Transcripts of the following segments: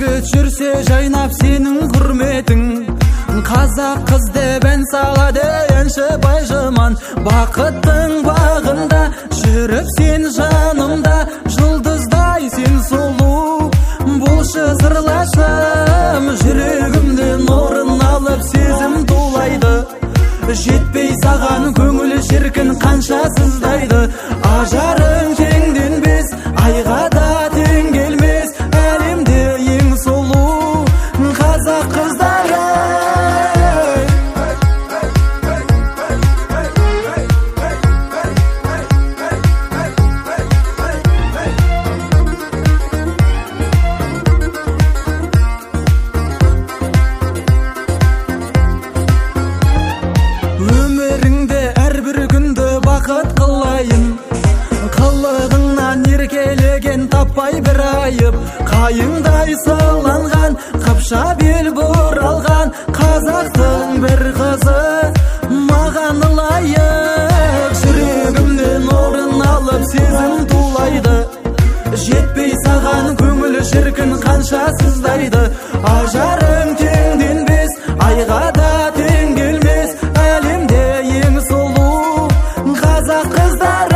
жігіт жүрсе жайнап сенің құрметің, қазақ қыз деп ән салады әнші Байжыман. Бақыттың бағында жүріп сен жанымда, жұлдыздай сен сұлу болшы сырласым. Жүрегімнен орын алып сезім тулайды, жетпей саған көңіл шіркін қанша сыздайды. Ажарың теңденбес, айға да тең келмес, әлемде ең сұлу қазақ қыздары. Өміріңде әрбір күнді бақыт қылайын, қылығыңнан еркелеген таппай бір айып. Қайыңдай сыланған, қыпша бел бұралған қазақтың бір қызы маған лайық. Жүрегімнен орын алып сезім тулайды, жетпей саған көңіл шіркін қанша сыздайды. Ажарың теңденбес, айға да тең келмес, әлемде ең сұлу қазақ қыздары.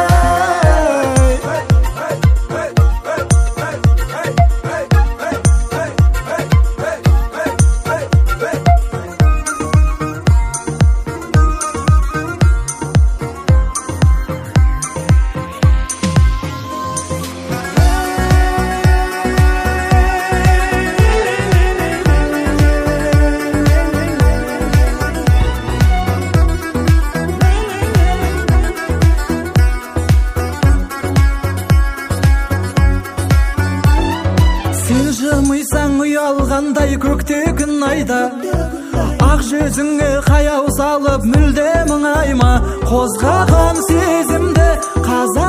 Сен жымыйсаң ұялғандай көкте күн айда, ақ жүзіңе қаяу салып мүлде мұңайма. Қозғаған сезімді қазақ